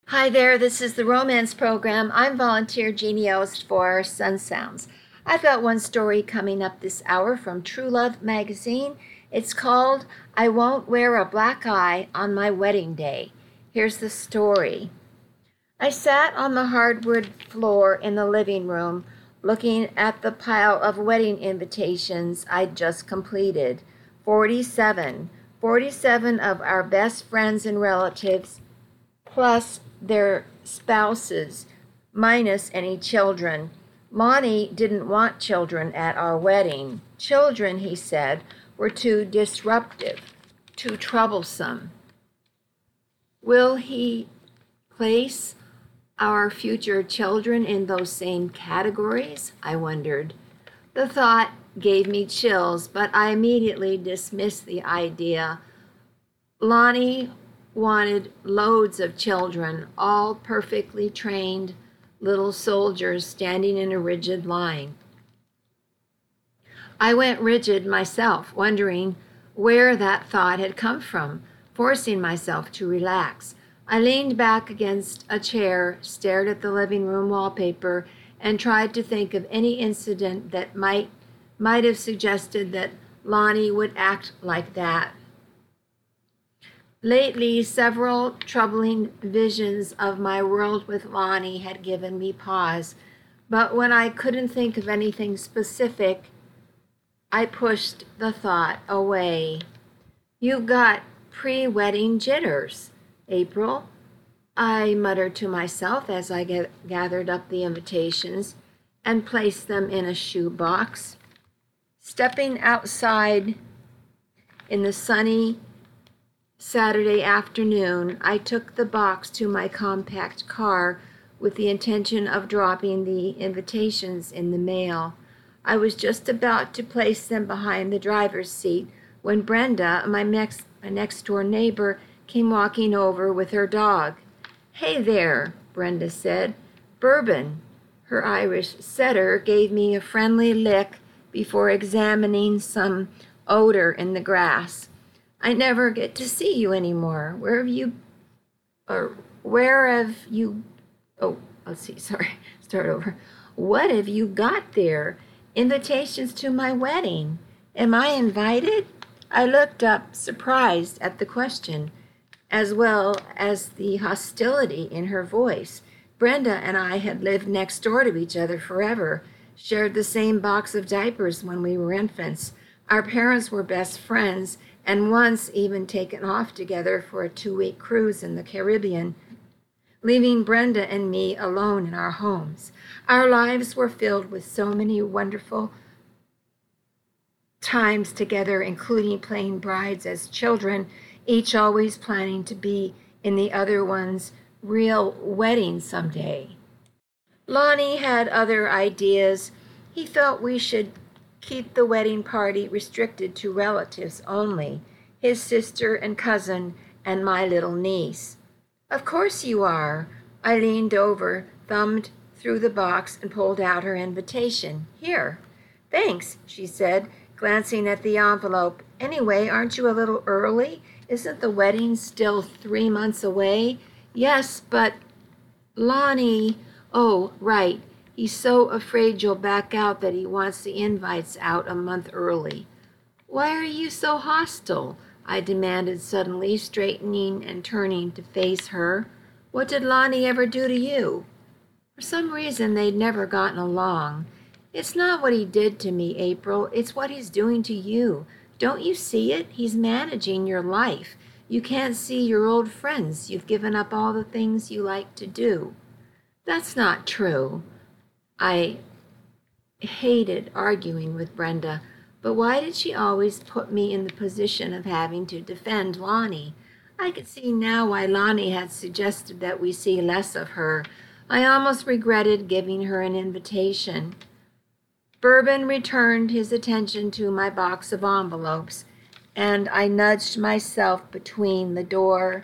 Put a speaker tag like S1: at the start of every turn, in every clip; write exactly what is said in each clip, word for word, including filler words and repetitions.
S1: Hi there, this is the Romance Program. I'm volunteer Jeannie Ost for Sun Sounds. I've got one story coming up this hour from True Love magazine. It's called I Won't Wear a Black Eye on My Wedding Day. Here's the story. I sat on the hardwood floor in the living room looking at the pile of wedding invitations I'd just completed. forty-seven. forty-seven of our best friends and relatives, plus their spouses, minus any children. Lonnie didn't want children at our wedding. Children, he said, were too disruptive, too troublesome. Will he place our future children in those same categories? I wondered. The thought gave me chills, but I immediately dismissed the idea. Lonnie wanted loads of children, all perfectly trained little soldiers standing in a rigid line. I went rigid myself, wondering where that thought had come from, forcing myself to relax. I leaned back against a chair, stared at the living room wallpaper, and tried to think of any incident that might might have suggested that Lonnie would act like that. Lately, several troubling visions of my world with Lonnie had given me pause, but when I couldn't think of anything specific, I pushed the thought away. You got pre-wedding jitters, April, I muttered to myself as I get, gathered up the invitations and placed them in a shoebox. Stepping outside in the sunny Saturday afternoon, I took the box to my compact car with the intention of dropping the invitations in the mail. I was just about to place them behind the driver's seat when Brenda, my next, my next-door neighbor, came walking over with her dog. "Hey there," Brenda said. "Bourbon." Her Irish setter gave me a friendly lick before examining some odor in the grass. "I never get to see you anymore. Where have you, or where have you, oh, let's see, sorry, start over. What have you got there? Invitations to my wedding. Am I invited?" I looked up, surprised at the question, as well as the hostility in her voice. Brenda and I had lived next door to each other forever, shared the same box of diapers when we were infants. Our parents were best friends, and once even taken off together for a two-week cruise in the Caribbean, leaving Brenda and me alone in our homes. Our lives were filled with so many wonderful times together, including playing brides as children, each always planning to be in the other one's real wedding someday. Lonnie had other ideas. He felt we should keep the wedding party restricted to relatives only, his sister and cousin and my little niece. "Of course you are." I leaned over, thumbed through the box, and pulled out her invitation. "Here." "Thanks," she said, glancing at the envelope. "Anyway, aren't you a little early? Isn't the wedding still three months away?" "Yes, but Lonnie..." "Oh, right. He's so afraid you'll back out that he wants the invites out a month early." "Why are you so hostile?" I demanded suddenly, straightening and turning to face her. "What did Lonnie ever do to you?" For some reason, they'd never gotten along. "It's not what he did to me, April. It's what he's doing to you. Don't you see it? He's managing your life. You can't see your old friends. You've given up all the things you like to do." "That's not true." I hated arguing with Brenda, but why did she always put me in the position of having to defend Lonnie? I could see now why Lonnie had suggested that we see less of her. I almost regretted giving her an invitation. Bourbon returned his attention to my box of envelopes, and I nudged myself between the door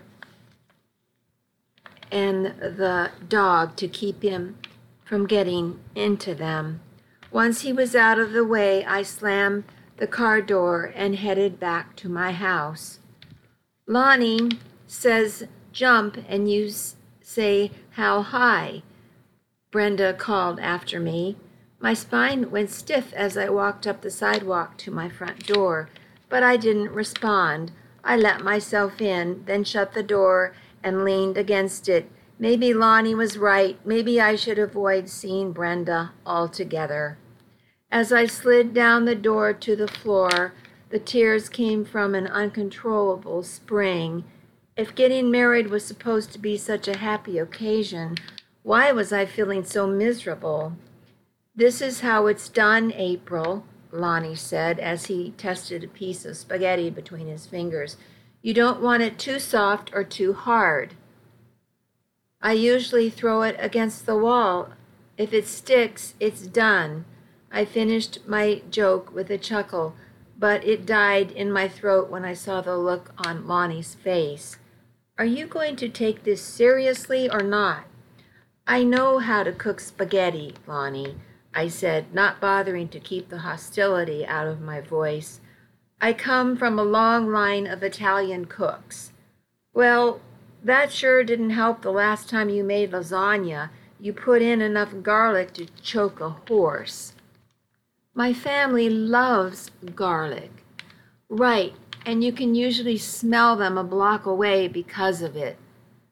S1: and the dog to keep him from getting into them. Once he was out of the way, I slammed the car door and headed back to my house. Lonnie says jump and you say how high, Brenda called after me. My spine went stiff as I walked up the sidewalk to my front door, but I didn't respond. I let myself in, then shut the door and leaned against it. Maybe Lonnie was right. Maybe I should avoid seeing Brenda altogether. As I slid down the door to the floor, the tears came from an uncontrollable spring. If getting married was supposed to be such a happy occasion, why was I feeling so miserable? "This is how it's done, April," Lonnie said as he tested a piece of spaghetti between his fingers. "You don't want it too soft or too hard. I usually throw it against the wall. If it sticks, it's done." I finished my joke with a chuckle, but it died in my throat when I saw the look on Lonnie's face. "Are you going to take this seriously or not?" "I know how to cook spaghetti, Lonnie," I said, not bothering to keep the hostility out of my voice. "I come from a long line of Italian cooks." "Well, that sure didn't help the last time you made lasagna. You put in enough garlic to choke a horse." "My family loves garlic." "Right, and you can usually smell them a block away because of it."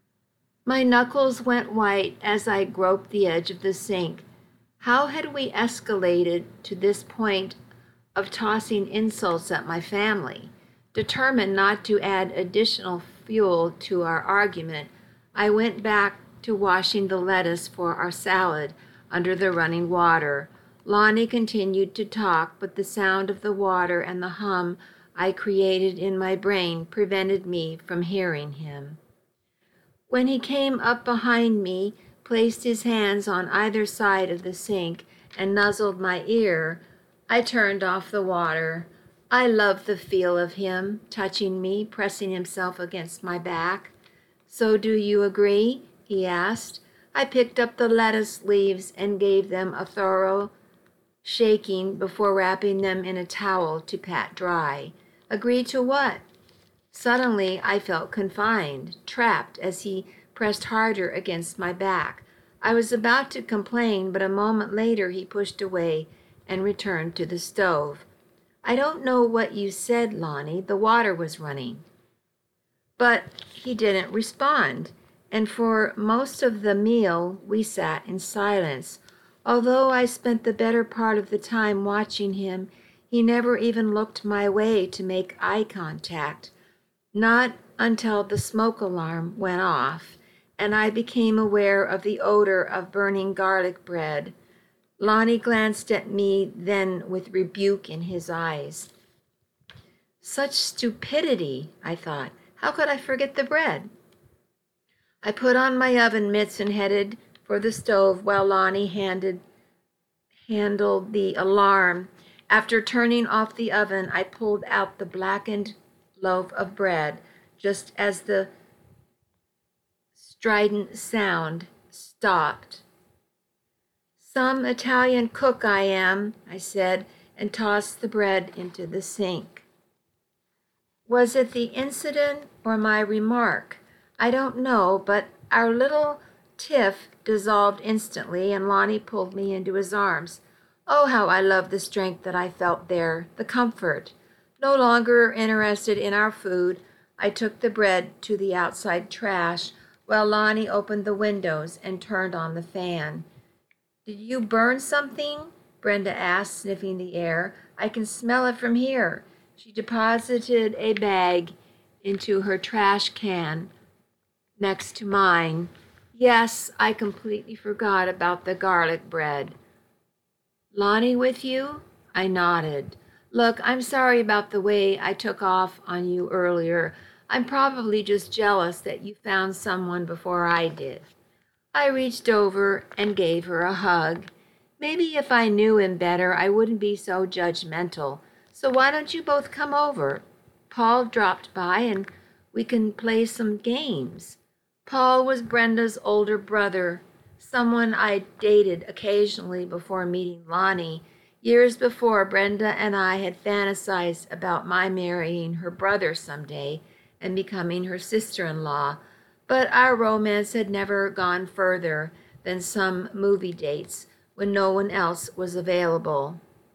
S1: My knuckles went white as I groped the edge of the sink. How had we escalated to this point of tossing insults at my family? Determined not to add additional fuel to our argument, I went back to washing the lettuce for our salad under the running water. Lonnie continued to talk, but the sound of the water and the hum I created in my brain prevented me from hearing him. When he came up behind me, placed his hands on either side of the sink, and nuzzled my ear, I turned off the water. I loved the feel of him, touching me, pressing himself against my back. "So do you agree?" he asked. I picked up the lettuce leaves and gave them a thorough shaking before wrapping them in a towel to pat dry. "Agree to what?" Suddenly I felt confined, trapped, as he pressed harder against my back. I was about to complain, but a moment later he pushed away and returned to the stove. "I don't know what you said, Lonnie. The water was running." But he didn't respond, and for most of the meal we sat in silence. Although I spent the better part of the time watching him, he never even looked my way to make eye contact. Not until the smoke alarm went off, and I became aware of the odor of burning garlic bread. Lonnie glanced at me then with rebuke in his eyes. Such stupidity, I thought. How could I forget the bread? I put on my oven mitts and headed for the stove while Lonnie handed, handled the alarm. After turning off the oven, I pulled out the blackened loaf of bread just as the strident sound stopped. "Some Italian cook I am," I said, and tossed the bread into the sink. Was it the incident or my remark? I don't know, but our little tiff dissolved instantly, and Lonnie pulled me into his arms. Oh, how I loved the strength that I felt there, the comfort. No longer interested in our food, I took the bread to the outside trash while Lonnie opened the windows and turned on the fan. "Did you burn something?" Brenda asked, sniffing the air. "I can smell it from here." She deposited a bag into her trash can next to mine. "Yes, I completely forgot about the garlic bread." "Lonnie with you?" I nodded. "Look, I'm sorry about the way I took off on you earlier. I'm probably just jealous that you found someone before I did." I reached over and gave her a hug. Maybe if I knew him better, I wouldn't be so judgmental. "So why don't you both come over? Paul dropped by and we can play some games." Paul was Brenda's older brother, someone I dated occasionally before meeting Lonnie. Years before, Brenda and I had fantasized about my marrying her brother someday and becoming her sister-in-law, but our romance had never gone further than some movie dates when no one else was available.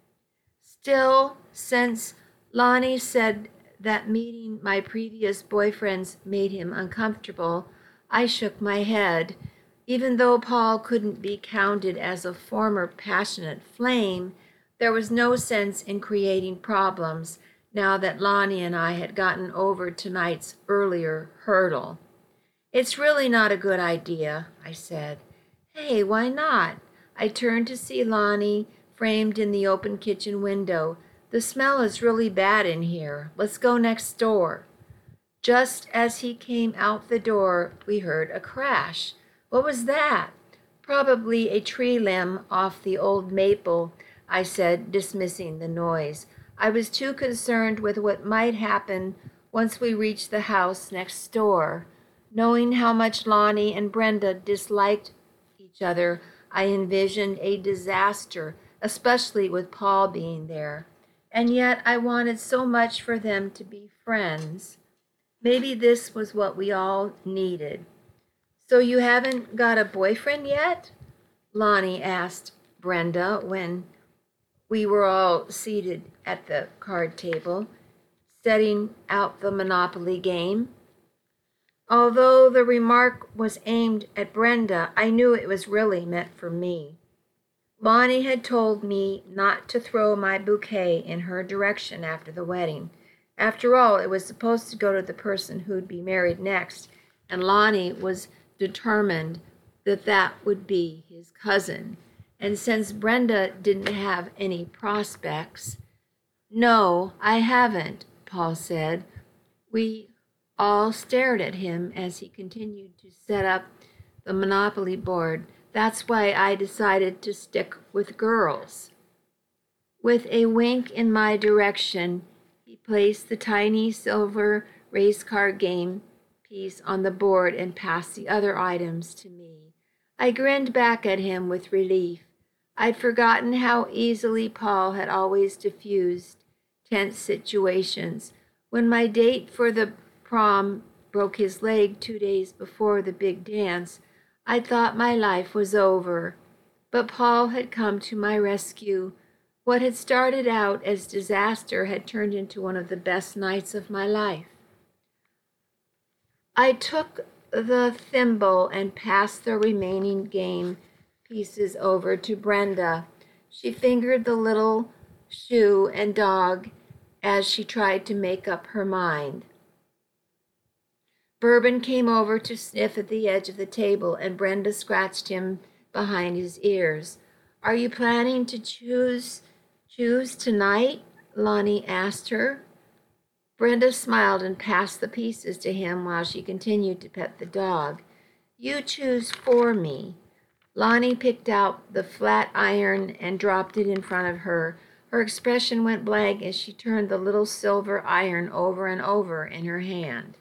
S1: Still, since Lonnie said that meeting my previous boyfriends made him uncomfortable, I shook my head. Even though Paul couldn't be counted as a former passionate flame, there was no sense in creating problems now that Lonnie and I had gotten over tonight's earlier hurdle. It's really not a good idea, I said. Hey, why not? I turned to see Lonnie framed in the open kitchen window. The smell is really bad in here. Let's go next door. Just as he came out the door, we heard a crash. What was that? Probably a tree limb off the old maple, I said, dismissing the noise. I was too concerned with what might happen once we reached the house next door. Knowing how much Lonnie and Brenda disliked each other, I envisioned a disaster, especially with Paul being there. And yet I wanted so much for them to be friends. Maybe this was what we all needed. So you haven't got a boyfriend yet? Lonnie asked Brenda when we were all seated at the card table, setting out the Monopoly game. Although the remark was aimed at Brenda, I knew it was really meant for me. Lonnie had told me not to throw my bouquet in her direction after the wedding. After all, it was supposed to go to the person who'd be married next, and Lonnie was determined that that would be his cousin. And since Brenda didn't have any prospects, no, I haven't, Paul said. We all stared at him as he continued to set up the Monopoly board. That's why I decided to stick with girls. With a wink in my direction, he placed the tiny silver race car game piece on the board and passed the other items to me. I grinned back at him with relief. I'd forgotten how easily Paul had always diffused tense situations. When my date for the prom broke his leg two days before the big dance, I thought my life was over. But Paul had come to my rescue. What had started out as disaster had turned into one of the best nights of my life. I took the thimble and passed the remaining game pieces over to Brenda. She fingered the little shoe and dog as she tried to make up her mind. Bourbon came over to sniff at the edge of the table, and Brenda scratched him behind his ears. Are you planning to choose choose tonight? Lonnie asked her. Brenda smiled and passed the pieces to him while she continued to pet the dog. You choose for me. Lonnie picked out the flat iron and dropped it in front of her. Her expression went blank as she turned the little silver iron over and over in her hand.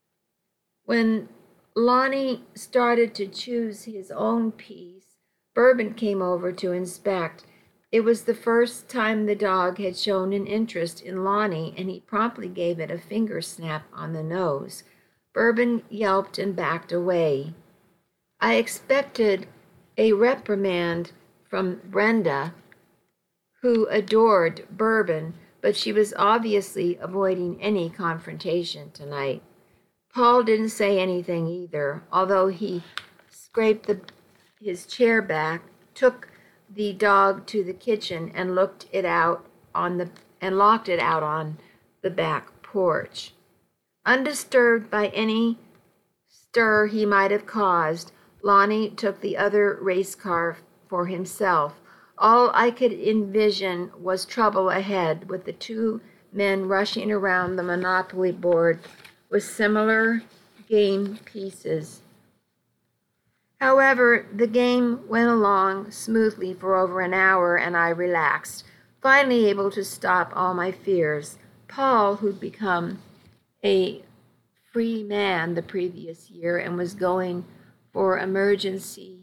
S1: When Lonnie started to choose his own piece, Bourbon came over to inspect. It was the first time the dog had shown an interest in Lonnie, and he promptly gave it a finger snap on the nose. Bourbon yelped and backed away. I expected a reprimand from Brenda, who adored Bourbon, but she was obviously avoiding any confrontation tonight. Paul didn't say anything either, although he scraped the, his chair back, took the dog to the kitchen, and looked it out on the and locked it out on the back porch. Undisturbed by any stir he might have caused, Lonnie took the other race car for himself. All I could envision was trouble ahead, with the two men rushing around the Monopoly board with similar game pieces. However, the game went along smoothly for over an hour, and I relaxed, finally able to stop all my fears. Paul, who'd become a free man the previous year and was going for emergency,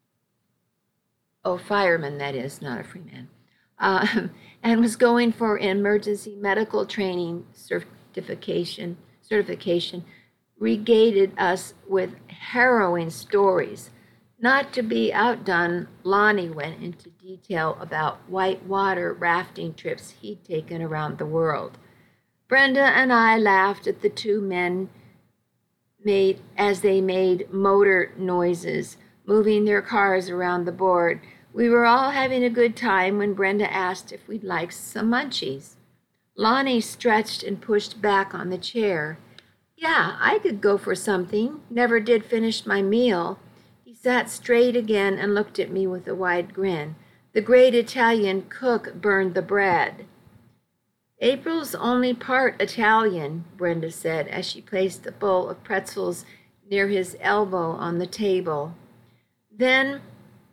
S1: oh, fireman, that is, not a free man, uh, and was going for emergency medical training certification, certification, regated us with harrowing stories. Not to be outdone, Lonnie went into detail about whitewater rafting trips he'd taken around the world. Brenda and I laughed at the two men made as they made motor noises, moving their cars around the board. We were all having a good time when Brenda asked if we'd like some munchies. Lonnie stretched and pushed back on the chair. Yeah, I could go for something. Never did finish my meal. He sat straight again and looked at me with a wide grin. The great Italian cook burned the bread. April's only part Italian, Brenda said as she placed a bowl of pretzels near his elbow on the table. Then,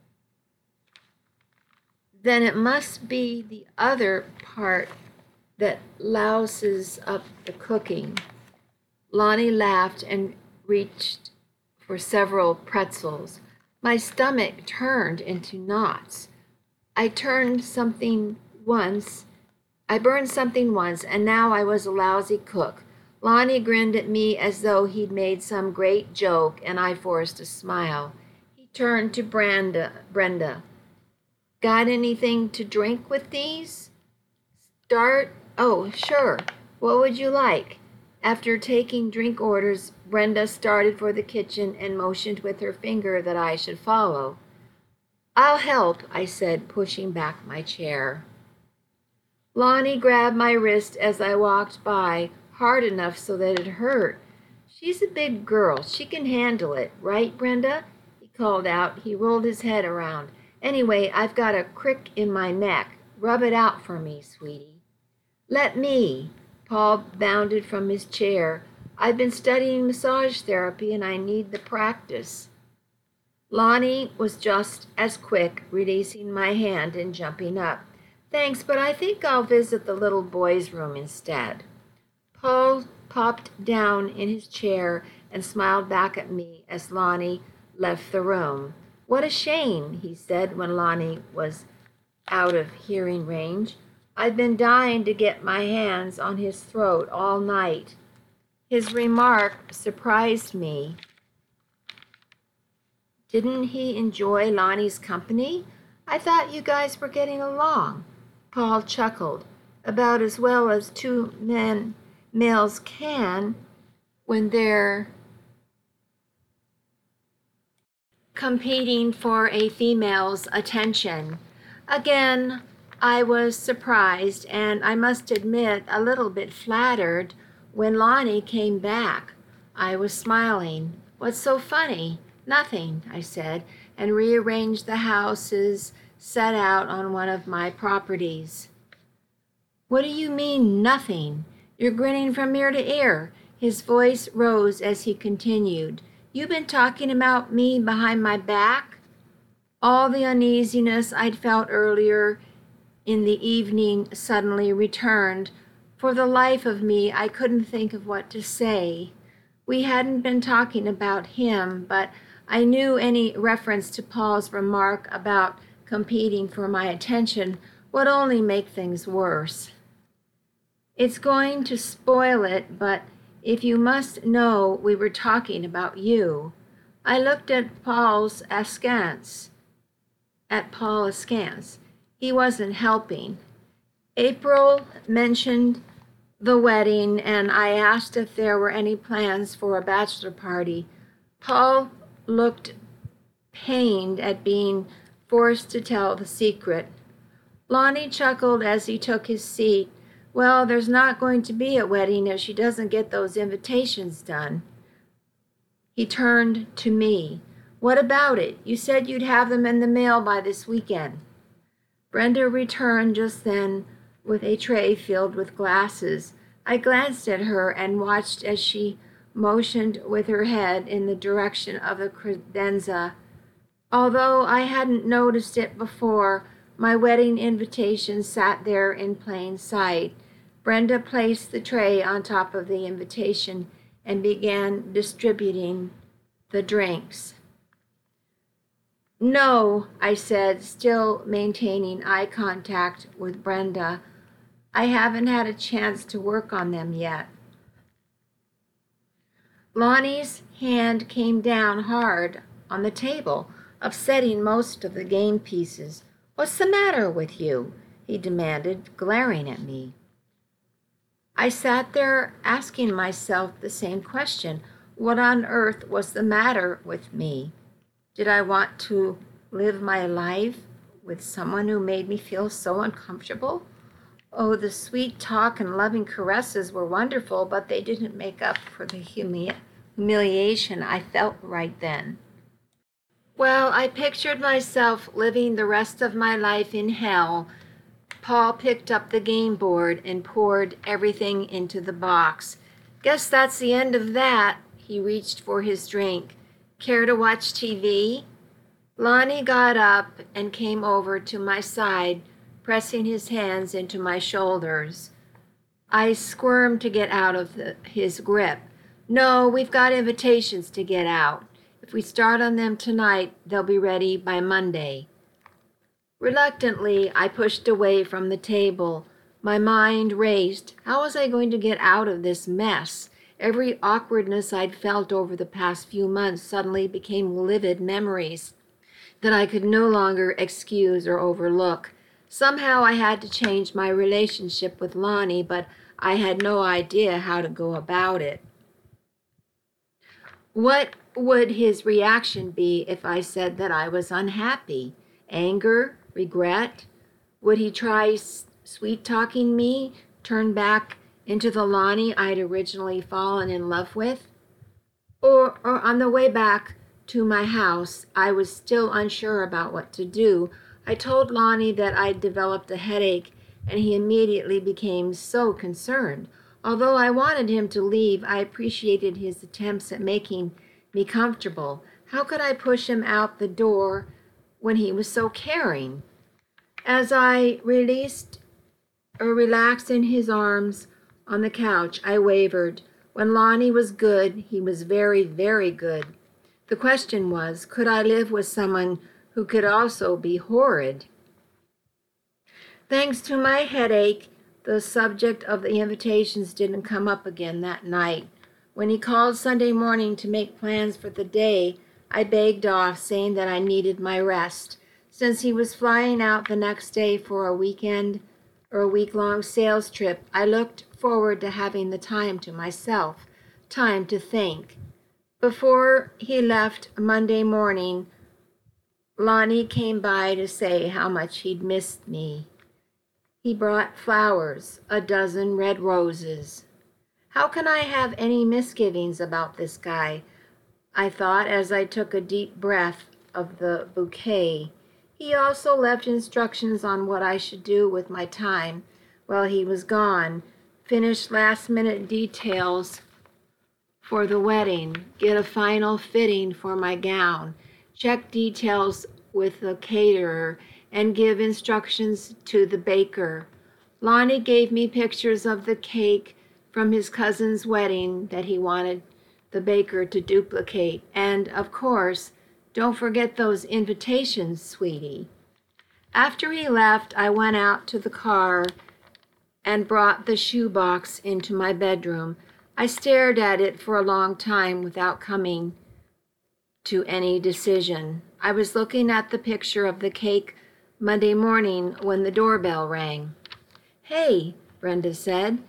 S1: then it must be the other part that louses up the cooking. Lonnie laughed and reached for several pretzels. My stomach turned into knots. I turned something once. I burned something once, and now I was a lousy cook. Lonnie grinned at me as though he'd made some great joke, and I forced a smile. He turned to Brenda. Brenda. Got anything to drink with these? Start? Oh, sure. What would you like? After taking drink orders, Brenda started for the kitchen and motioned with her finger that I should follow. I'll help, I said, pushing back my chair. Lonnie grabbed my wrist as I walked by, hard enough so that it hurt. She's a big girl. She can handle it, right, Brenda? He called out. He rolled his head around. Anyway, I've got a crick in my neck. Rub it out for me, sweetie. Let me. Paul bounded from his chair. I've been studying massage therapy and I need the practice. Lonnie was just as quick, releasing my hand and jumping up. Thanks, but I think I'll visit the little boy's room instead. Paul popped down in his chair and smiled back at me as Lonnie left the room. What a shame, he said when Lonnie was out of hearing range. I've been dying to get my hands on his throat all night. His remark surprised me. Didn't he enjoy Lonnie's company? I thought you guys were getting along. Paul chuckled. About as well as two men males can when they're competing for a female's attention. Again, I was surprised, and I must admit a little bit flattered when Lonnie came back. I was smiling. What's so funny? Nothing, I said, and rearranged the houses set out on one of my properties. What do you mean, nothing? You're grinning from ear to ear. His voice rose as he continued. You've been talking about me behind my back? All the uneasiness I'd felt earlier in the evening suddenly returned. For the life of me, I couldn't think of what to say. We hadn't been talking about him, but I knew any reference to Paul's remark about competing for my attention would only make things worse. It's going to spoil it, but if you must know, we were talking about you. I looked at Paul's askance, at Paul askance. He wasn't helping. April mentioned the wedding, and I asked if there were any plans for a bachelor party. Paul looked pained at being forced to tell the secret. Lonnie chuckled as he took his seat. Well, there's not going to be a wedding if she doesn't get those invitations done. He turned to me. What about it? You said you'd have them in the mail by this weekend. Brenda returned just then with a tray filled with glasses. I glanced at her and watched as she motioned with her head in the direction of the credenza. Although I hadn't noticed it before, my wedding invitation sat there in plain sight. Brenda placed the tray on top of the invitation and began distributing the drinks. No, I said, still maintaining eye contact with Brenda. I haven't had a chance to work on them yet. Lonnie's hand came down hard on the table, upsetting most of the game pieces. "What's the matter with you?" he demanded, glaring at me. I sat there asking myself the same question. What on earth was the matter with me? Did I want to live my life with someone who made me feel so uncomfortable? Oh, the sweet talk and loving caresses were wonderful, but they didn't make up for the humi- humiliation I felt right then. Well, I pictured myself living the rest of my life in hell. Paul picked up the game board and poured everything into the box. "Guess that's the end of that." He reached for his drink. "Care to watch T V?" Lonnie got up and came over to my side, pressing his hands into my shoulders. I squirmed to get out of the, his grip. "No, we've got invitations to get out. If we start on them tonight, they'll be ready by Monday." Reluctantly, I pushed away from the table. My mind raced. How was I going to get out of this mess? Every awkwardness I'd felt over the past few months suddenly became livid memories that I could no longer excuse or overlook. Somehow I had to change my relationship with Lonnie, but I had no idea how to go about it. What would his reaction be if I said that I was unhappy? Anger? Regret? Would he try sweet-talking me, turn back into the Lonnie I'd originally fallen in love with? Or, or on the way back to my house, I was still unsure about what to do. I told Lonnie that I'd developed a headache, and he immediately became so concerned. Although I wanted him to leave, I appreciated his attempts at making me comfortable. How could I push him out the door when he was so caring? As I released or relaxed in his arms on the couch, I wavered. When Lonnie was good, he was very, very good. The question was, could I live with someone who could also be horrid? Thanks to my headache, the subject of the invitations didn't come up again that night. When he called Sunday morning to make plans for the day, I begged off, saying that I needed my rest. Since he was flying out the next day for a weekend or a week-long sales trip, I looked forward to having the time to myself, time to think. Before he left Monday morning, Lonnie came by to say how much he'd missed me. He brought flowers, a dozen red roses. How can I have any misgivings about this guy? I thought as I took a deep breath of the bouquet. He also left instructions on what I should do with my time while he was gone. Finish last-minute details for the wedding, get a final fitting for my gown, check details with the caterer, and give instructions to the baker. Lonnie gave me pictures of the cake from his cousin's wedding that he wanted the baker to duplicate. And, of course, don't forget those invitations, sweetie. After he left, I went out to the car and brought the shoebox into my bedroom. I stared at it for a long time without coming to any decision. I was looking at the picture of the cake Monday morning when the doorbell rang. "Hey," Brenda said.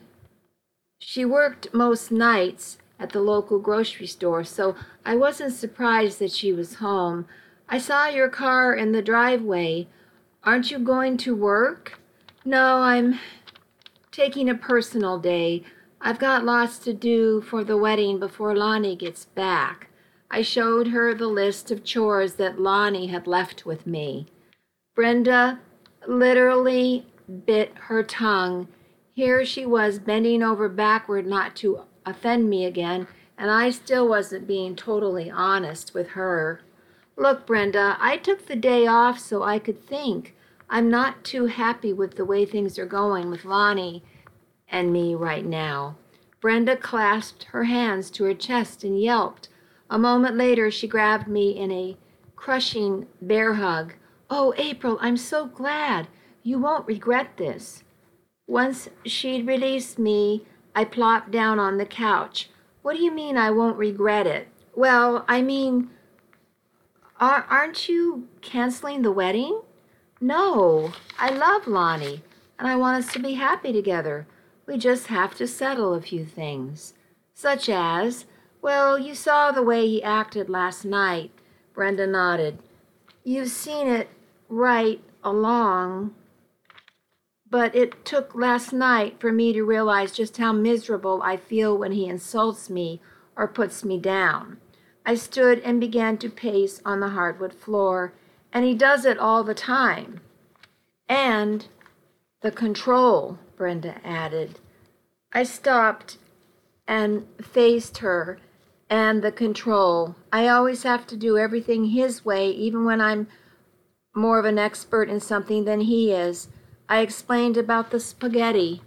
S1: She worked most nights at the local grocery store, so I wasn't surprised that she was home. "I saw your car in the driveway. Aren't you going to work?" "No, I'm taking a personal day. I've got lots to do for the wedding before Lonnie gets back." I showed her the list of chores that Lonnie had left with me. Brenda literally bit her tongue. Here she was bending over backward not to offend me again, and I still wasn't being totally honest with her. "Look, Brenda, I took the day off so I could think. I'm not too happy with the way things are going with Lonnie and me right now." Brenda clasped her hands to her chest and yelped. A moment later, she grabbed me in a crushing bear hug. "Oh, April, I'm so glad. You won't regret this." Once she'd released me, I plopped down on the couch. What do you mean I won't regret it? Well, I mean, are, aren't you canceling the wedding? No, I love Lonnie, and I want us to be happy together. We just have to settle a few things. Such as, well, you saw the way he acted last night. Brenda nodded. You've seen it right along, but it took last night for me to realize just how miserable I feel when he insults me or puts me down. I stood and began to pace on the hardwood floor, and he does it all the time. And the control, Brenda added. I stopped and faced her, and the control. I always have to do everything his way, even when I'm more of an expert in something than he is. I explained about the spaghetti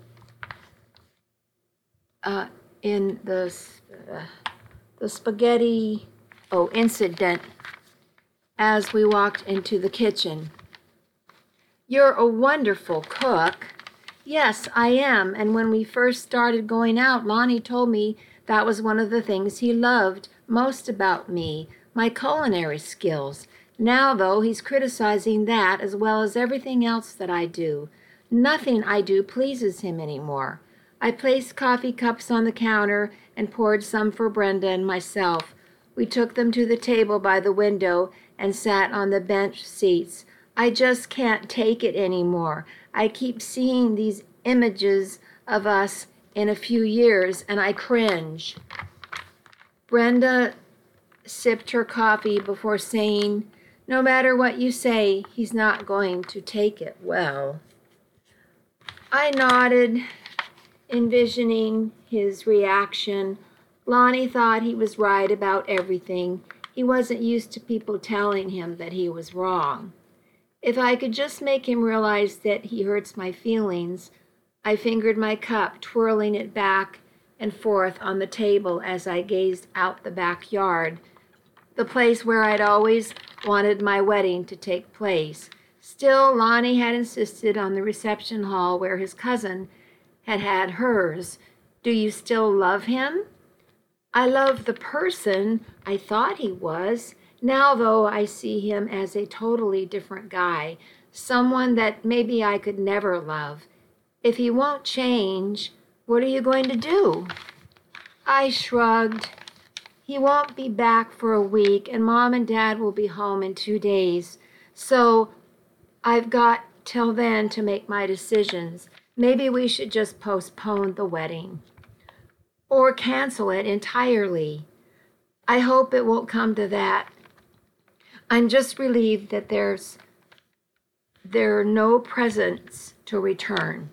S1: uh, in the, uh, the spaghetti, oh, incident as we walked into the kitchen. You're a wonderful cook. Yes, I am, and when we first started going out, Lonnie told me that was one of the things he loved most about me, my culinary skills. Now, though, he's criticizing that as well as everything else that I do. Nothing I do pleases him anymore. I placed coffee cups on the counter and poured some for Brenda and myself. We took them to the table by the window and sat on the bench seats. I just can't take it anymore. I keep seeing these images of us in a few years, and I cringe. Brenda sipped her coffee before saying, no matter what you say, he's not going to take it well. I nodded, envisioning his reaction. Lonnie thought he was right about everything. He wasn't used to people telling him that he was wrong. If I could just make him realize that he hurts my feelings, I fingered my cup, twirling it back and forth on the table as I gazed out the backyard, the place where I'd always wanted my wedding to take place. Still, Lonnie had insisted on the reception hall where his cousin had had hers. Do you still love him? I love the person I thought he was. Now, though, I see him as a totally different guy, someone that maybe I could never love. If he won't change, what are you going to do? I shrugged. He won't be back for a week, and Mom and Dad will be home in two days. So I've got till then to make my decisions. Maybe we should just postpone the wedding or cancel it entirely. I hope it won't come to that. I'm just relieved that there's there are no presents to return.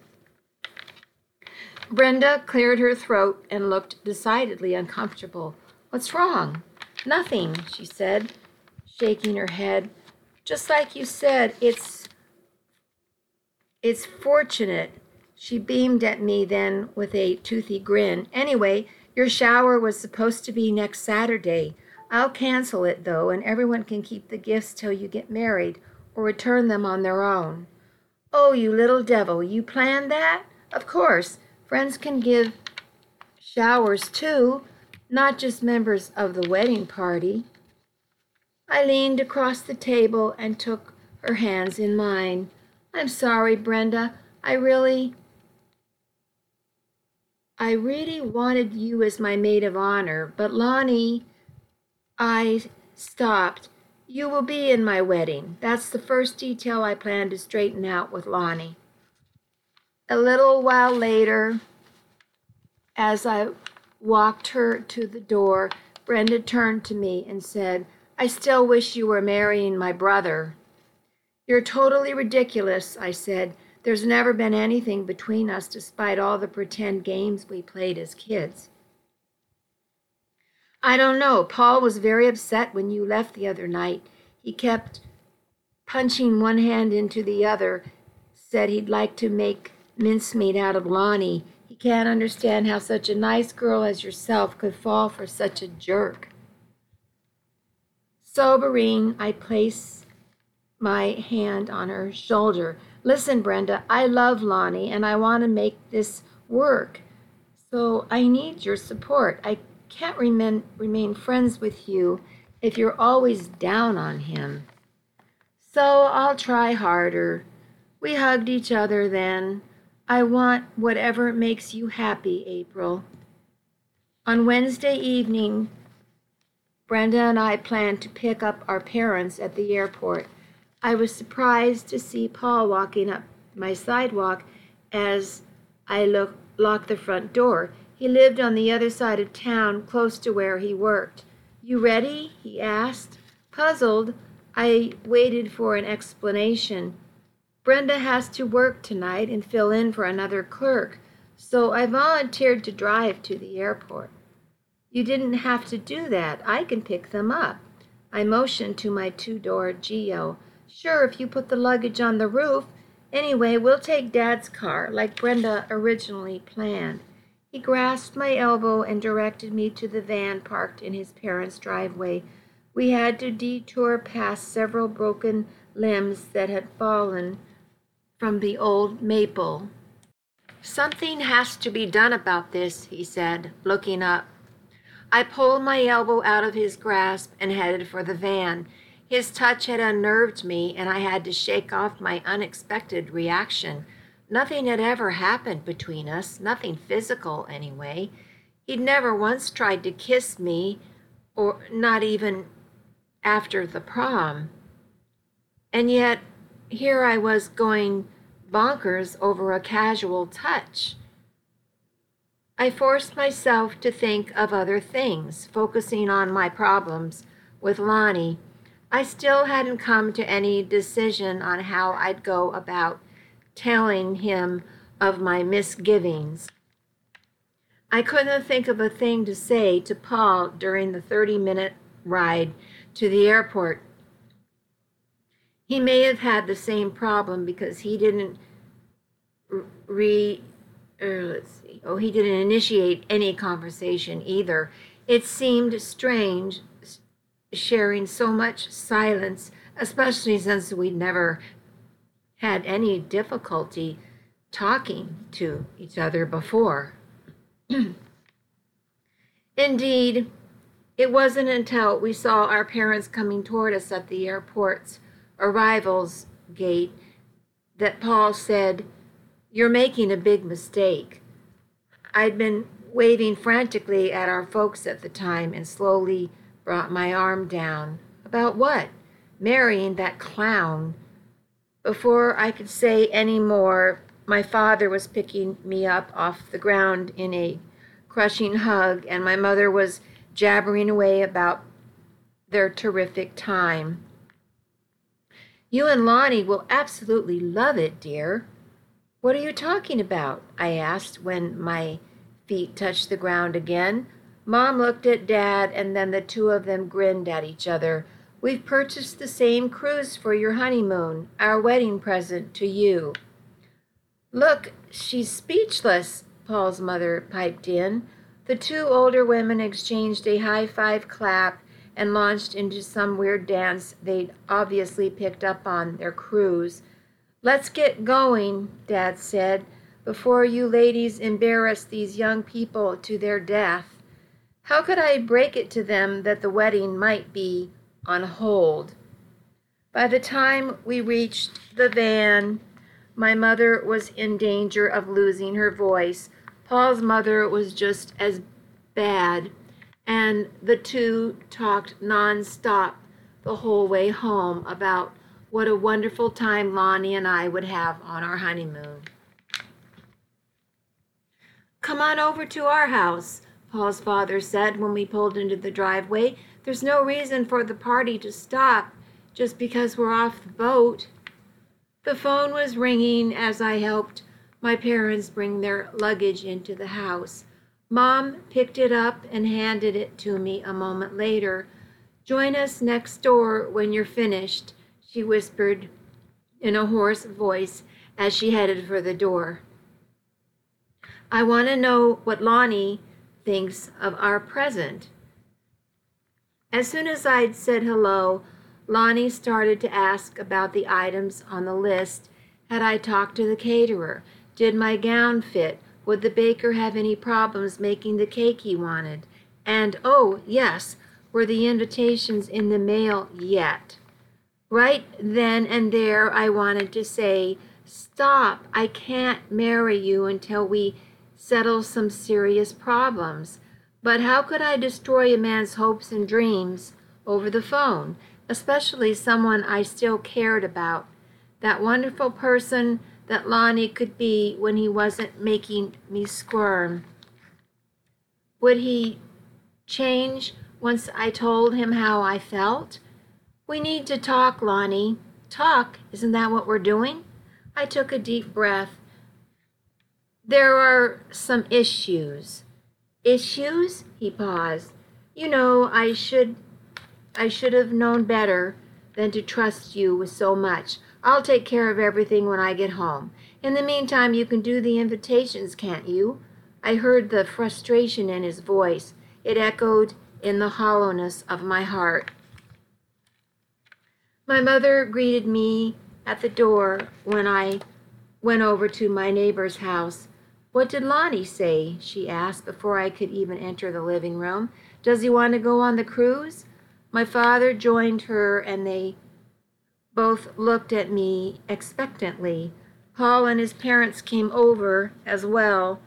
S1: Brenda cleared her throat and looked decidedly uncomfortable. What's wrong? Nothing, she said, shaking her head. Just like you said, it's it's fortunate. She beamed at me then with a toothy grin. Anyway, your shower was supposed to be next Saturday. I'll cancel it, though, and everyone can keep the gifts till you get married or return them on their own. Oh, you little devil, you planned that? Of course. Friends can give showers, too, not just members of the wedding party. I leaned across the table and took her hands in mine. I'm sorry, Brenda. I really... I really wanted you as my maid of honor, but Lonnie... I stopped. You will be in my wedding. That's the first detail I plan to straighten out with Lonnie. A little while later, as I walked her to the door, Brenda turned to me and said, I still wish you were marrying my brother. You're totally ridiculous, I said. There's never been anything between us despite all the pretend games we played as kids. I don't know. Paul was very upset when you left the other night. He kept punching one hand into the other, said he'd like to make mincemeat out of Lonnie. He can't understand how such a nice girl as yourself could fall for such a jerk. Sobering, I placed my hand on her shoulder. Listen, Brenda, I love Lonnie, and I want to make this work. So I need your support. I can't remain, remain friends with you if you're always down on him. So I'll try harder. We hugged each other then. I want whatever makes you happy, April. On Wednesday evening, Brenda and I planned to pick up our parents at the airport. I was surprised to see Paul walking up my sidewalk as I look, locked the front door. He lived on the other side of town, close to where he worked. You ready? He asked. Puzzled, I waited for an explanation. Brenda has to work tonight and fill in for another clerk, so I volunteered to drive to the airport. You didn't have to do that. I can pick them up. I motioned to my two-door Geo. Sure, if you put the luggage on the roof. Anyway, we'll take Dad's car, like Brenda originally planned. He grasped my elbow and directed me to the van parked in his parents' driveway. We had to detour past several broken limbs that had fallen from the old maple. Something has to be done about this, he said, looking up. I pulled my elbow out of his grasp and headed for the van. His touch had unnerved me, and I had to shake off my unexpected reaction. Nothing had ever happened between us, nothing physical anyway. He'd never once tried to kiss me, or not even after the prom. And yet, here I was going bonkers over a casual touch. I forced myself to think of other things, focusing on my problems with Lonnie. I still hadn't come to any decision on how I'd go about telling him of my misgivings. I couldn't think of a thing to say to Paul during the thirty-minute ride to the airport. He may have had the same problem because he didn't re, er, let's see, oh, he didn't initiate any conversation either. It seemed strange sharing so much silence, especially since we'd never had any difficulty talking to each other before. Indeed, it wasn't until we saw our parents coming toward us at the airport's arrivals gate that Paul said, "You're making a big mistake." I'd been waving frantically at our folks at the time and slowly brought my arm down. About what? Marrying that clown. Before I could say any more, my father was picking me up off the ground in a crushing hug, and my mother was jabbering away about their terrific time. You and Lonnie will absolutely love it, dear. What are you talking about? I asked when my feet touched the ground again. Mom looked at Dad, and then the two of them grinned at each other. We've purchased the same cruise for your honeymoon, our wedding present to you. Look, she's speechless, Paul's mother piped in. The two older women exchanged a high-five clap and launched into some weird dance they'd obviously picked up on their cruise. Let's get going, Dad said, before you ladies embarrass these young people to their death. How could I break it to them that the wedding might be on hold? By the time we reached the van, my mother was in danger of losing her voice. Paul's mother was just as bad, and the two talked nonstop the whole way home about what a wonderful time Lonnie and I would have on our honeymoon. Come on over to our house, Paul's father said when we pulled into the driveway. There's no reason for the party to stop just because we're off the boat. The phone was ringing as I helped my parents bring their luggage into the house. Mom picked it up and handed it to me a moment later. Join us next door when you're finished, she whispered in a hoarse voice as she headed for the door. I want to know what Lonnie thinks of our present. As soon as I'd said hello, Lonnie started to ask about the items on the list. Had I talked to the caterer? Did my gown fit? Would the baker have any problems making the cake he wanted? And oh, yes, were the invitations in the mail yet? Right then and there, I wanted to say, stop, I can't marry you until we settle some serious problems. But how could I destroy a man's hopes and dreams over the phone, especially someone I still cared about? That wonderful person that Lonnie could be when he wasn't making me squirm. Would he change once I told him how I felt? We need to talk, Lonnie. Talk, isn't that what we're doing? I took a deep breath. There are some issues. Issues? He paused. You know, I should I should have known better than to trust you with so much. I'll take care of everything when I get home. In the meantime, you can do the invitations, can't you? I heard the frustration in his voice. It echoed in the hollowness of my heart. My mother greeted me at the door when I went over to my neighbor's house. What did Lonnie say? She asked before I could even enter the living room. Does he want to go on the cruise? My father joined her and they both looked at me expectantly. Paul and his parents came over as well,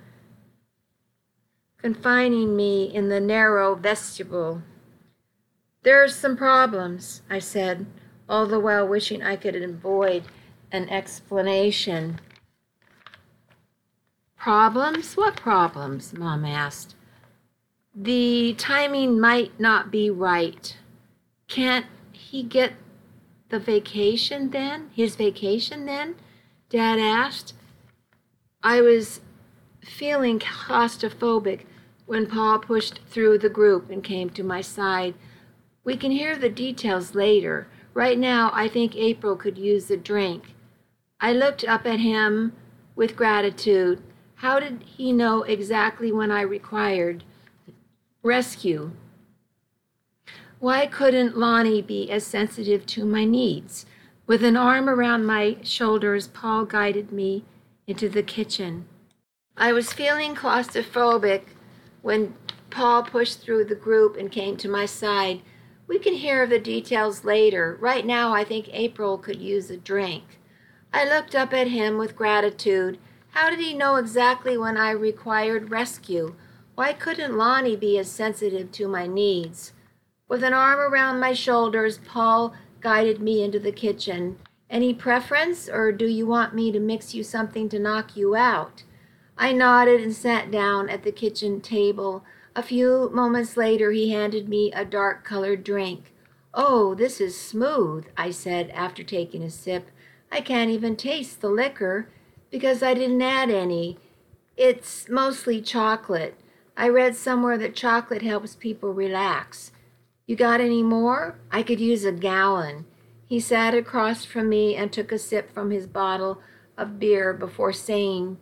S1: confining me in the narrow vestibule. There's some problems, I said, all the while wishing I could avoid an explanation. Problems? What problems? Mom asked. The timing might not be right. Can't he get the vacation then? His vacation then? Dad asked. I was feeling claustrophobic when Paul pushed through the group and came to my side. We can hear the details later. Right now, I think April could use a drink. I looked up at him with gratitude. How did he know exactly when I required rescue? Why couldn't Lonnie be as sensitive to my needs? With an arm around my shoulders, Paul guided me into the kitchen. I was feeling claustrophobic when Paul pushed through the group and came to my side. We can hear the details later. Right now, I think April could use a drink. I looked up at him with gratitude. How did he know exactly when I required rescue? Why couldn't Lonnie be as sensitive to my needs? With an arm around my shoulders, Paul guided me into the kitchen. Any preference, or do you want me to mix you something to knock you out? I nodded and sat down at the kitchen table. A few moments later, he handed me a dark-colored drink. Oh, this is smooth, I said after taking a sip. I can't even taste the liquor because I didn't add any. It's mostly chocolate. I read somewhere that chocolate helps people relax. You got any more? I could use a gallon. He sat across from me and took a sip from his bottle of beer before saying,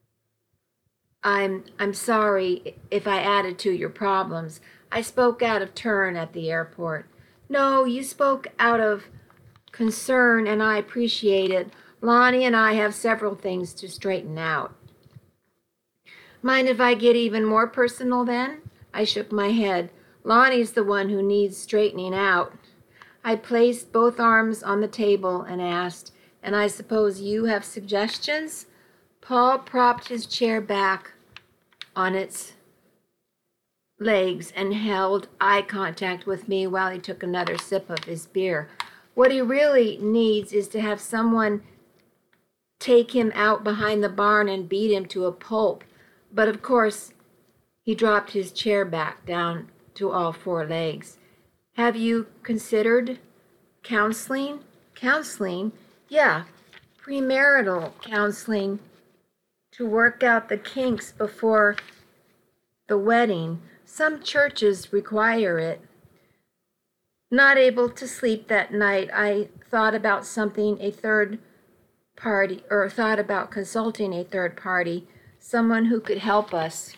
S1: I'm I'm sorry if I added to your problems. I spoke out of turn at the airport. No, you spoke out of concern, and I appreciate it. Lonnie and I have several things to straighten out. Mind if I get even more personal then? I shook my head. Lonnie's the one who needs straightening out. I placed both arms on the table and asked, and I suppose you have suggestions? Paul propped his chair back on its legs and held eye contact with me while he took another sip of his beer. What he really needs is to have someone take him out behind the barn and beat him to a pulp. But of course, he dropped his chair back down to all four legs. Have you considered counseling? Counseling? Yeah, premarital counseling to work out the kinks before the wedding. Some churches require it. Not able to sleep that night, I thought about something a third party, or thought about consulting a third party, someone who could help us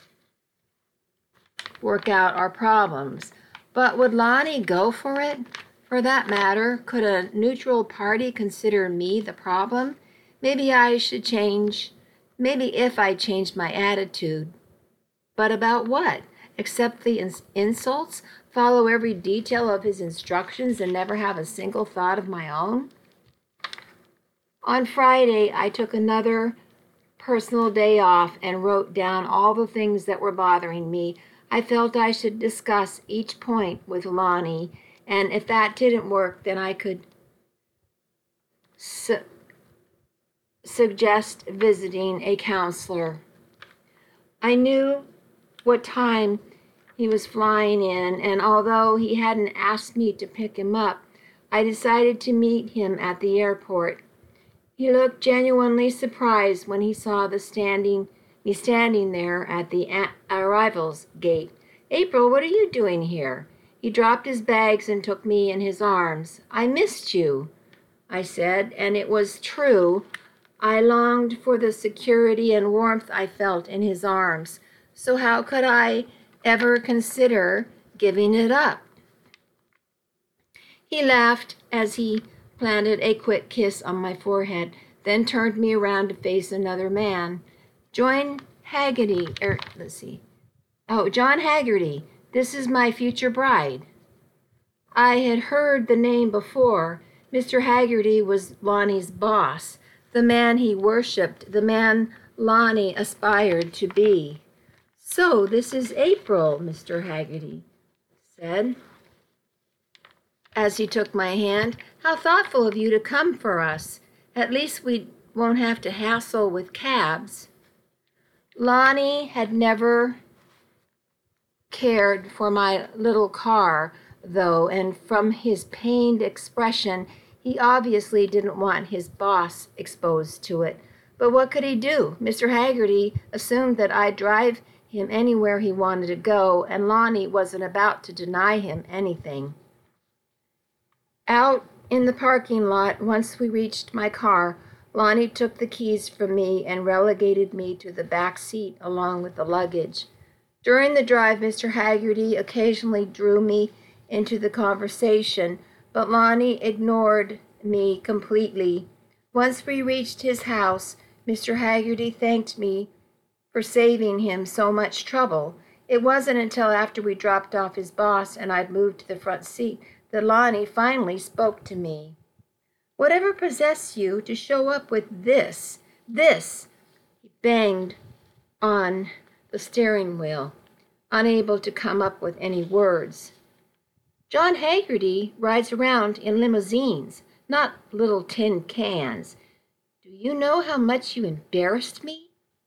S1: work out our problems. But would Lonnie go for it? For that matter, could a neutral party consider me the problem? Maybe I should change, maybe if I changed my attitude. But about what? accept the ins- insults, follow every detail of his instructions, and never have a single thought of my own? On Friday, I took another personal day off and wrote down all the things that were bothering me. I felt I should discuss each point with Lonnie, and if that didn't work, then I could su- suggest visiting a counselor. I knew what time he was flying in, and although he hadn't asked me to pick him up, I decided to meet him at the airport. He looked genuinely surprised when he saw the standing me standing there at the a- arrivals gate. "April, what are you doing here?" He dropped his bags and took me in his arms. "I missed you," I said, and it was true. I longed for the security and warmth I felt in his arms. So how could I ever consider giving it up? He laughed as he planted a quick kiss on my forehead, then turned me around to face another man. John Haggerty, er, let's see. Oh, John Haggerty, this is my future bride. I had heard the name before. Mister Haggerty was Lonnie's boss, the man he worshipped, the man Lonnie aspired to be. "So this is April," Mister Haggerty said, as he took my hand. "How thoughtful of you to come for us. At least we won't have to hassle with cabs." Lonnie had never cared for my little car, though, and from his pained expression, he obviously didn't want his boss exposed to it. But what could he do? Mister Haggerty assumed that I'd drive him anywhere he wanted to go, and Lonnie wasn't about to deny him anything. Out in the parking lot, once we reached my car, Lonnie took the keys from me and relegated me to the back seat along with the luggage. During the drive, Mister Haggerty occasionally drew me into the conversation, but Lonnie ignored me completely. Once we reached his house, Mister Haggerty thanked me for saving him so much trouble. It wasn't until after we dropped off his boss and I'd moved to the front seat that Lonnie finally spoke to me. "Whatever possessed you to show up with this, this?" He banged on the steering wheel, unable to come up with any words. "John Haggerty rides around in limousines, not little tin cans. Do you know how much you embarrassed me?"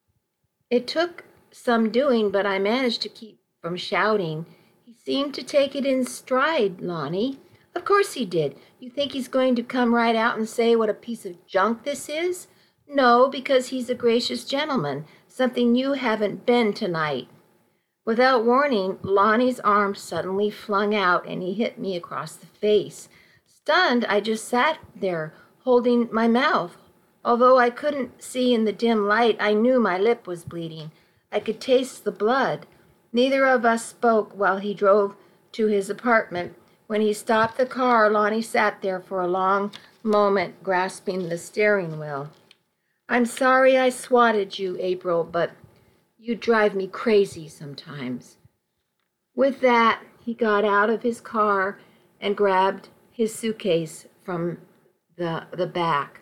S1: It took some doing, but I managed to keep from shouting. "He seemed to take it in stride, Lonnie." "Of course he did. You think he's going to come right out and say what a piece of junk this is?" "No, because he's a gracious gentleman, something you haven't been tonight." Without warning, Lonnie's arm suddenly flung out and he hit me across the face. Stunned, I just sat there, holding my mouth. Although I couldn't see in the dim light, I knew my lip was bleeding. I could taste the blood. Neither of us spoke while he drove to his apartment. When he stopped the car, Lonnie sat there for a long moment, grasping the steering wheel. "I'm sorry I swatted you, April, but you drive me crazy sometimes." With that, he got out of his car and grabbed his suitcase from the, the back.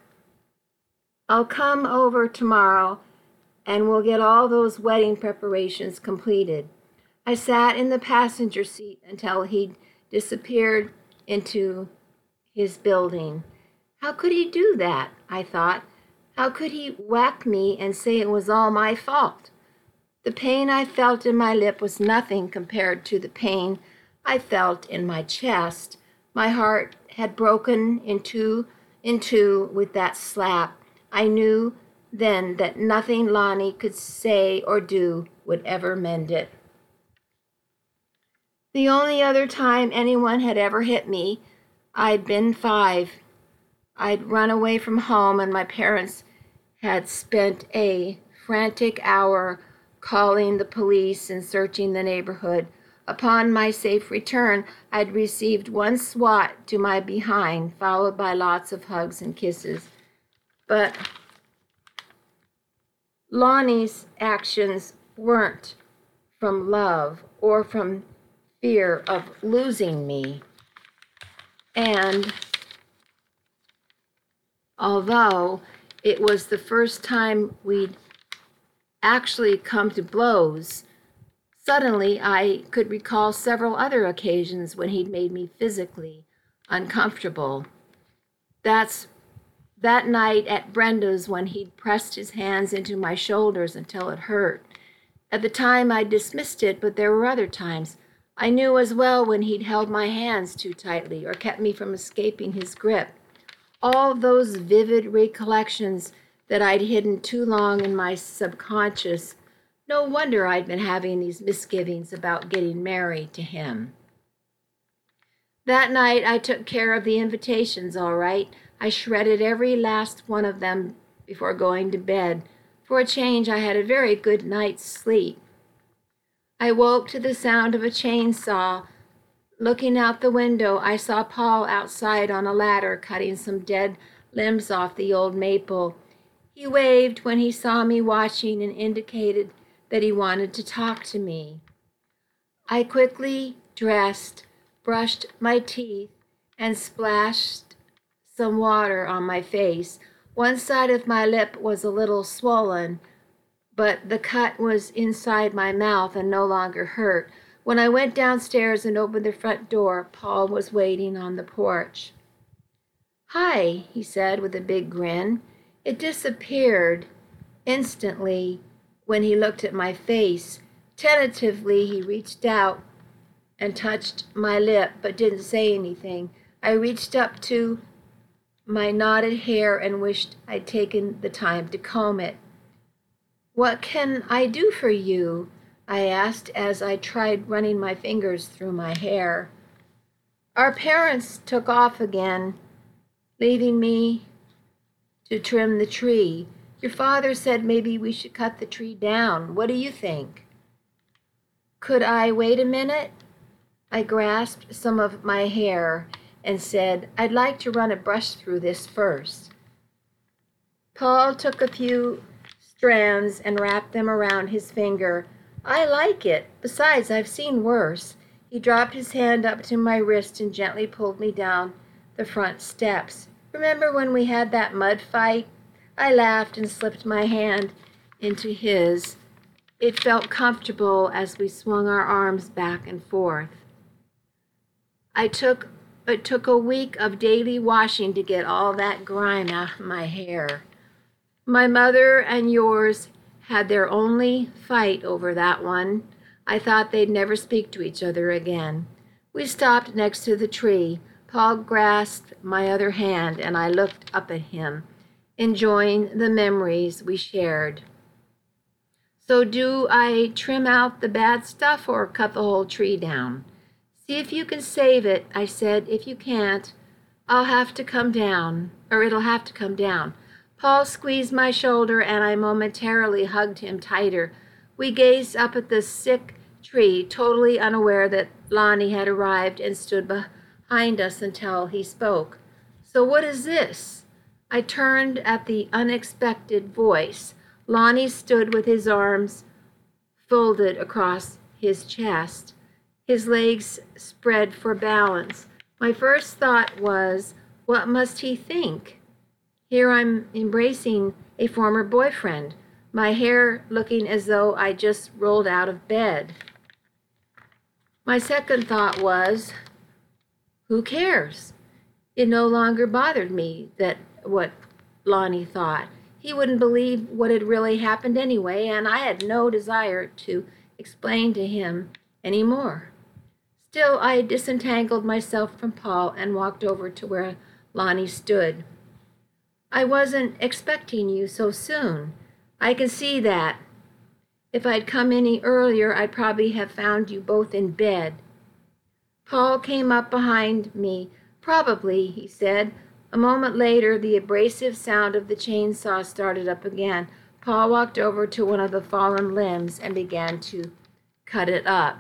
S1: "I'll come over tomorrow and we'll get all those wedding preparations completed." I sat in the passenger seat until he'd disappeared into his building. How could he do that? I thought. How could he whack me and say it was all my fault? The pain I felt in my lip was nothing compared to the pain I felt in my chest. My heart had broken in two, in two with that slap. I knew then that nothing Lonnie could say or do would ever mend it. The only other time anyone had ever hit me, I'd been five. I'd run away from home, and my parents had spent a frantic hour calling the police and searching the neighborhood. Upon my safe return, I'd received one swat to my behind, followed by lots of hugs and kisses. But Lonnie's actions weren't from love or from fear of losing me. And although it was the first time we'd actually come to blows, suddenly I could recall several other occasions when he'd made me physically uncomfortable. That's that night at Brenda's when he'd pressed his hands into my shoulders until it hurt. At the time I dismissed it, but there were other times. I knew as well when he'd held my hands too tightly or kept me from escaping his grip. All those vivid recollections that I'd hidden too long in my subconscious. No wonder I'd been having these misgivings about getting married to him. That night I took care of the invitations all right. I shredded every last one of them before going to bed. For a change, I had a very good night's sleep. I woke to the sound of a chainsaw. Looking out the window, I saw Paul outside on a ladder cutting some dead limbs off the old maple. He waved when he saw me watching and indicated that he wanted to talk to me. I quickly dressed, brushed my teeth, and splashed some water on my face. One side of my lip was a little swollen, but the cut was inside my mouth and no longer hurt. When I went downstairs and opened the front door, Paul was waiting on the porch. "Hi," he said with a big grin. It disappeared instantly when he looked at my face. Tentatively, he reached out and touched my lip, but didn't say anything. I reached up to my knotted hair and wished I'd taken the time to comb it. "What can I do for you?" I asked as I tried running my fingers through my hair. Our parents took off again, leaving me to trim the tree. Your father said maybe we should cut the tree down. What do you think? Could I wait a minute? I grasped some of my hair and said, "I'd like to run a brush through this first." Paul took a few strands and wrapped them around his finger. "I like it. Besides, I've seen worse." He dropped his hand up to my wrist and gently pulled me down the front steps. "Remember when we had that mud fight?" I laughed and slipped my hand into his. It felt comfortable as we swung our arms back and forth. I took It took a week of daily washing to get all that grime out of my hair. My mother and yours had their only fight over that one. I thought they'd never speak to each other again. We stopped next to the tree. Paul grasped my other hand, and I looked up at him, enjoying the memories we shared. "So do I trim out the bad stuff or cut the whole tree down?" "See if you can save it," I said. "If you can't, I'll have to come down, or it'll have to come down." Paul squeezed my shoulder, and I momentarily hugged him tighter. We gazed up at the sick tree, totally unaware that Lonnie had arrived and stood behind us until he spoke. "So what is this?" I turned at the unexpected voice. Lonnie stood with his arms folded across his chest, his legs spread for balance. My first thought was, what must he think? Here I'm embracing a former boyfriend, my hair looking as though I just rolled out of bed. My second thought was, who cares? It no longer bothered me that what Lonnie thought. He wouldn't believe what had really happened anyway, and I had no desire to explain to him any more. Still, I disentangled myself from Paul and walked over to where Lonnie stood. "I wasn't expecting you so soon. I can see that. If I'd come any earlier, I'd probably have found you both in bed." Paul came up behind me. "Probably," he said. A moment later, the abrasive sound of the chainsaw started up again. Paul walked over to one of the fallen limbs and began to cut it up.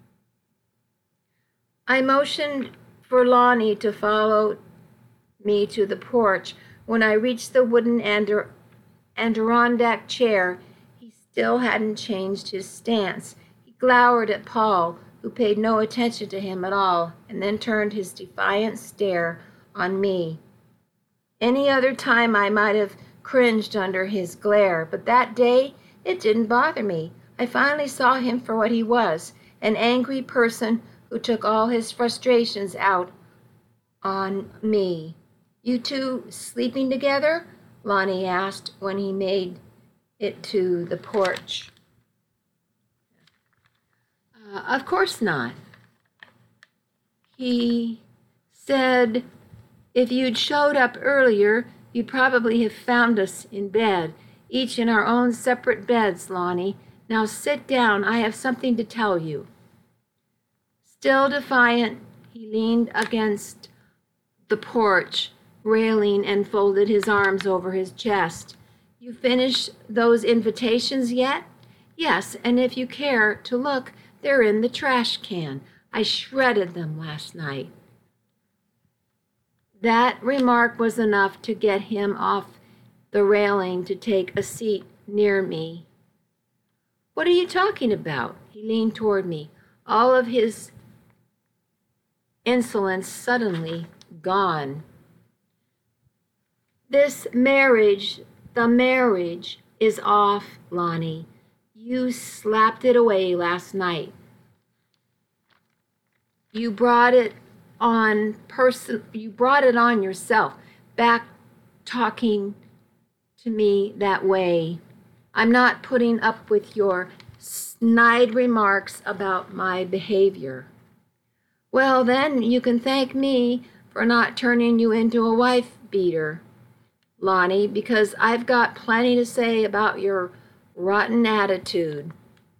S1: I motioned for Lonnie to follow me to the porch. When I reached the wooden Adir- Adirondack chair, he still hadn't changed his stance. He glowered at Paul, who paid no attention to him at all, and then turned his defiant stare on me. Any other time I might have cringed under his glare, but that day it didn't bother me. I finally saw him for what he was, an angry person who took all his frustrations out on me. "You two sleeping together?" Lonnie asked when he made it to the porch. Uh, of course not. He said, "If you'd showed up earlier, you'd probably have found us in bed, each in our own separate beds, Lonnie. Now sit down. I have something to tell you." Still defiant, he leaned against the porch railing and folded his arms over his chest. "You finished those invitations yet?" "Yes, and if you care to look, they're in the trash can. I shredded them last night." That remark was enough to get him off the railing to take a seat near me. "What are you talking about?" He leaned toward me, all of his insolence suddenly gone. "This marriage, the marriage is off, Lonnie. You slapped it away last night. You brought it on person you brought it on yourself, back talking to me that way. I'm not putting up with your snide remarks about my behavior." "Well, then you can thank me for not turning you into a wife beater, Lonnie, because I've got plenty to say about your rotten attitude."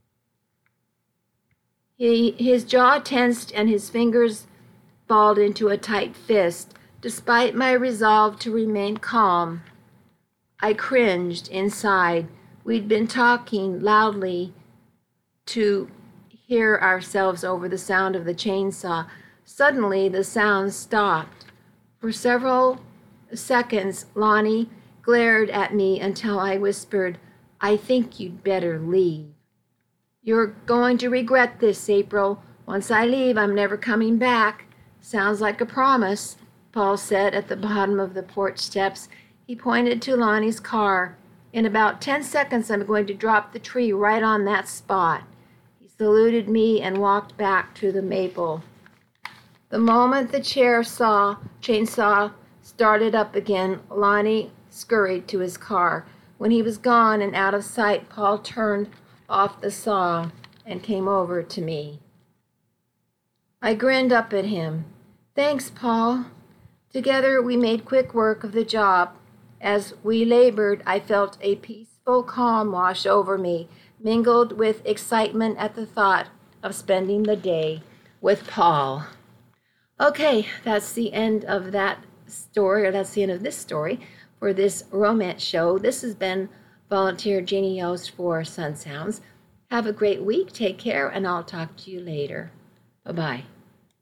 S1: He, his jaw tensed and his fingers balled into a tight fist. Despite my resolve to remain calm, I cringed inside. We'd been talking loudly to hear ourselves over the sound of the chainsaw. Suddenly, the sound stopped. For several seconds, Lonnie glared at me until I whispered, "I think you'd better leave." "You're going to regret this, April. Once I leave, I'm never coming back." "Sounds like a promise," Paul said at the bottom of the porch steps. He pointed to Lonnie's car. "In about ten seconds, I'm going to drop the tree right on that spot." He saluted me and walked back to the maple. The moment the chair saw chainsaw started up again, Lonnie scurried to his car. When he was gone and out of sight, Paul turned off the saw and came over to me. I grinned up at him. "Thanks, Paul." Together we made quick work of the job. As we labored, I felt a peaceful calm wash over me, mingled with excitement at the thought of spending the day with Paul. Okay, that's the end of that story, or that's the end of this story for this romance show. This has been Volunteer Jeannie Yost for Sun Sounds. Have a great week. Take care, and I'll talk to you later. Bye-bye.